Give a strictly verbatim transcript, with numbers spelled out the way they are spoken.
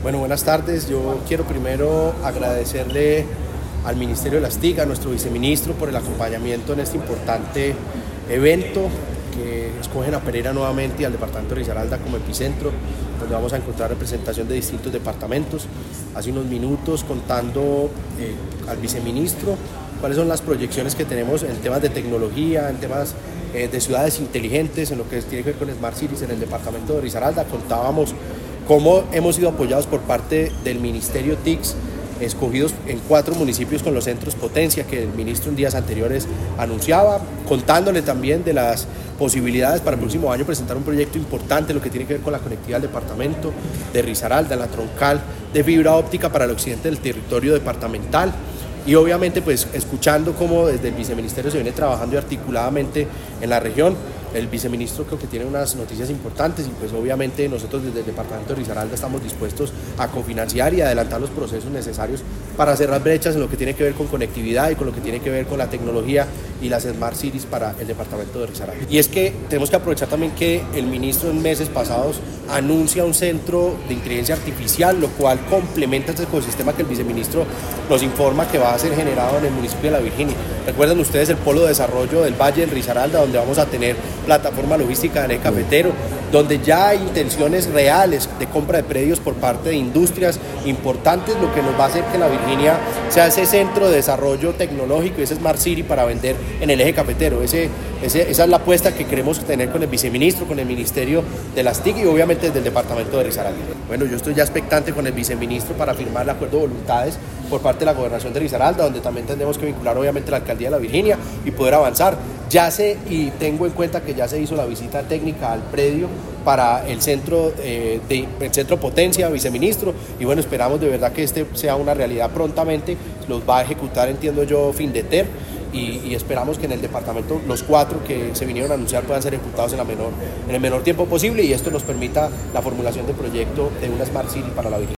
Bueno, buenas tardes. Yo quiero primero agradecerle al Ministerio de las TIC, a nuestro viceministro, por el acompañamiento en este importante evento que escogen a Pereira nuevamente y al departamento de Risaralda como epicentro, donde vamos a encontrar representación de distintos departamentos. Hace unos minutos contando eh, al viceministro cuáles son las proyecciones que tenemos en temas de tecnología, en temas eh, de ciudades inteligentes, en lo que tiene que ver con Smart Cities en el departamento de Risaralda. Contábamos cómo hemos sido apoyados por parte del Ministerio T I C S, escogidos en cuatro municipios con los centros potencia que el ministro en días anteriores anunciaba, contándole también de las posibilidades para el próximo año presentar un proyecto importante, lo que tiene que ver con la conectividad del departamento de Risaralda, la troncal de fibra óptica para el occidente del territorio departamental. Y obviamente pues escuchando cómo desde el viceministerio se viene trabajando y articuladamente en la región. El viceministro creo que tiene unas noticias importantes y pues obviamente nosotros desde el departamento de Risaralda estamos dispuestos a cofinanciar y adelantar los procesos necesarios para cerrar brechas en lo que tiene que ver con conectividad y con lo que tiene que ver con la tecnología y las Smart Cities para el departamento de Risaralda. Y es que tenemos que aprovechar también que el ministro en meses pasados anuncia un centro de inteligencia artificial, lo cual complementa este ecosistema que el viceministro nos informa que va a ser generado en el municipio de La Virginia. Recuerden ustedes el polo de desarrollo del Valle en Risaralda, donde vamos a tener plataforma logística del eje cafetero, donde ya hay intenciones reales de compra de predios por parte de industrias importantes, lo que nos va a hacer que La Virginia sea ese centro de desarrollo tecnológico y ese Smart City para vender en el eje cafetero. Ese, ese, esa es la apuesta que queremos tener con el viceministro, con el Ministerio de las T I C y obviamente desde el departamento de Risaralda. Bueno, yo estoy ya expectante con el viceministro para firmar el acuerdo de voluntades por parte de la gobernación de Risaralda, donde también tendremos que vincular obviamente la alcaldía de La Virginia y poder avanzar. Ya sé y tengo en cuenta que ya se hizo la visita técnica al predio para el centro, eh, de, el centro potencia, viceministro, y bueno, esperamos de verdad que este sea una realidad prontamente. Los va a ejecutar, entiendo yo, Findeter, y, y esperamos que en el departamento los cuatro que se vinieron a anunciar puedan ser ejecutados en, la menor, en el menor tiempo posible, y esto nos permita la formulación de proyecto de una Smart City para La Virginia.